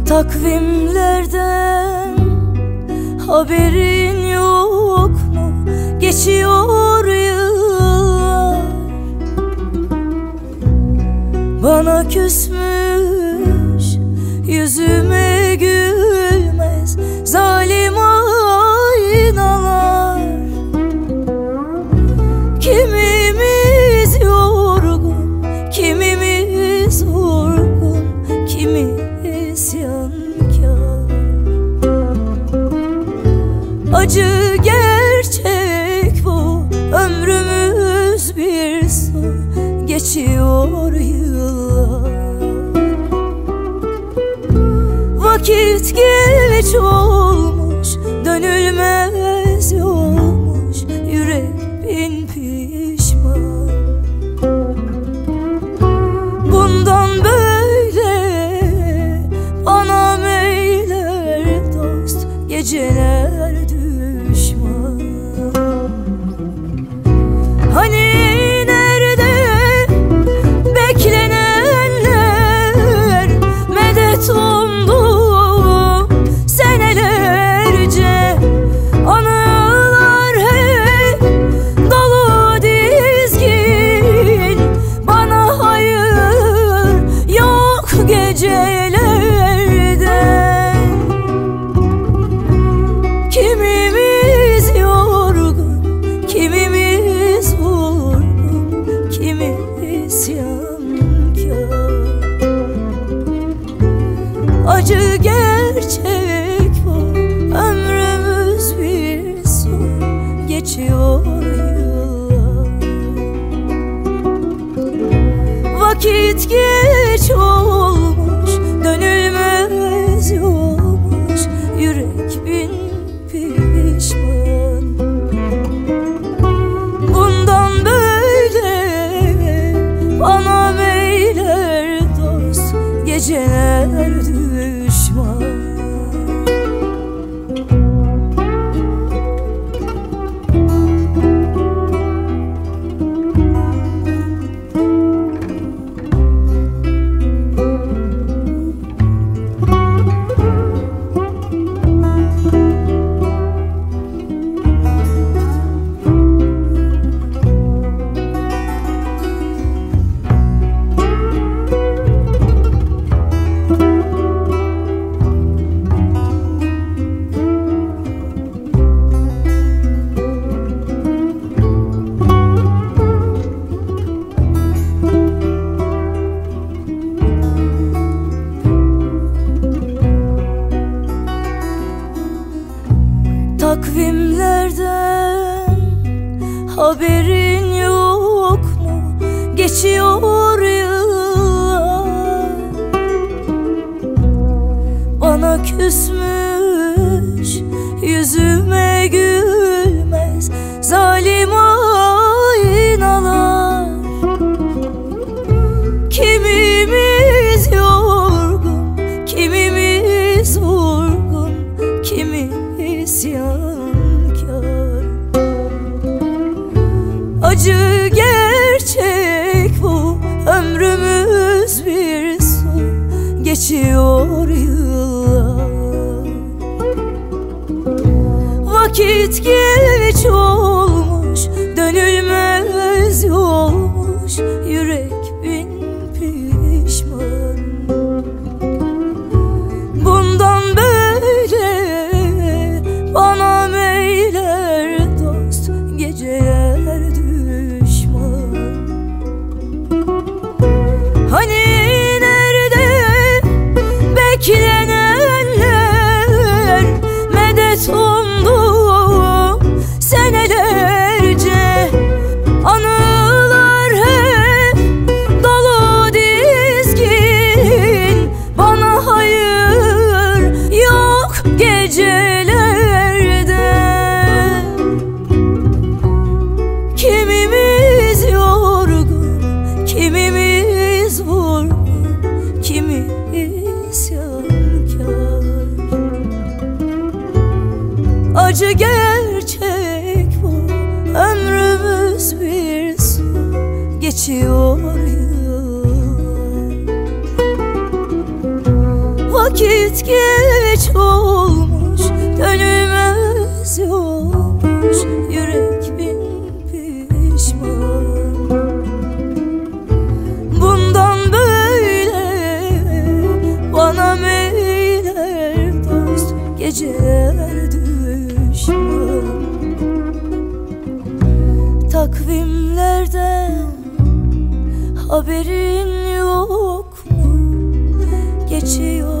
Takvimlerden haberin yok mu? Geçiyor yıllar, bana küsmüş, yüzüme gülmez zalim aynalar. Kimimiz yorgun, kimimiz vurgun, kimi isyankar. Acı gerçek bu, ömrümüz bir su, geçiyor yıllar. Vakit geç olmuş, dönülmez yolmuş, yürek bin pişman. Bundan böyle bana meyler dost, geceler düşman. Hani nerede beklenenler, medet umdu senelerce. Anılar hep dolu dizgin, bana hayır yok gecelerde. Kimimiz yorgun, kimimiz vurgun, kimi isyankar. Acı gerçek bu, ömrümüz bir su, geçiyor yıllar. Vakit geç olmuş, dönülmez yolmuş, yürek bin pişman. Bundan böyle bana meyler dost, geceler düşman. Takvimlerden haberin yok mu? Geçiyor yıllar, bana küsmüş, yüzüme gülmez zalim aynalar. Kimimiz yorgun, kimimiz vurgun, kimi isyankar. Acı gerçek bu, ömrümüz bir su, geçiyor yıllar. Vakit geç olmuş, dönülmez yolmuş, yürek bin pişman. Bundan böyle bana meyler dost, geceler düşman. Hani nerede beklenenler, medet umdu senelerce. Anılar hep dolu dizgin, bana hayır yok gecelerde. Kimimiz yorgun, kimimiz vurgun, kimi isyankar. Acı gerçek bu, ömrümüz bir su, geçiyor yıllar. Vakit geç olmuş, dönülmez yolmuş, yürek bin pişman. Bundan böyle bana meyler dost, geceler düşman. Takvimlerden haberin yok mu? Geçiyor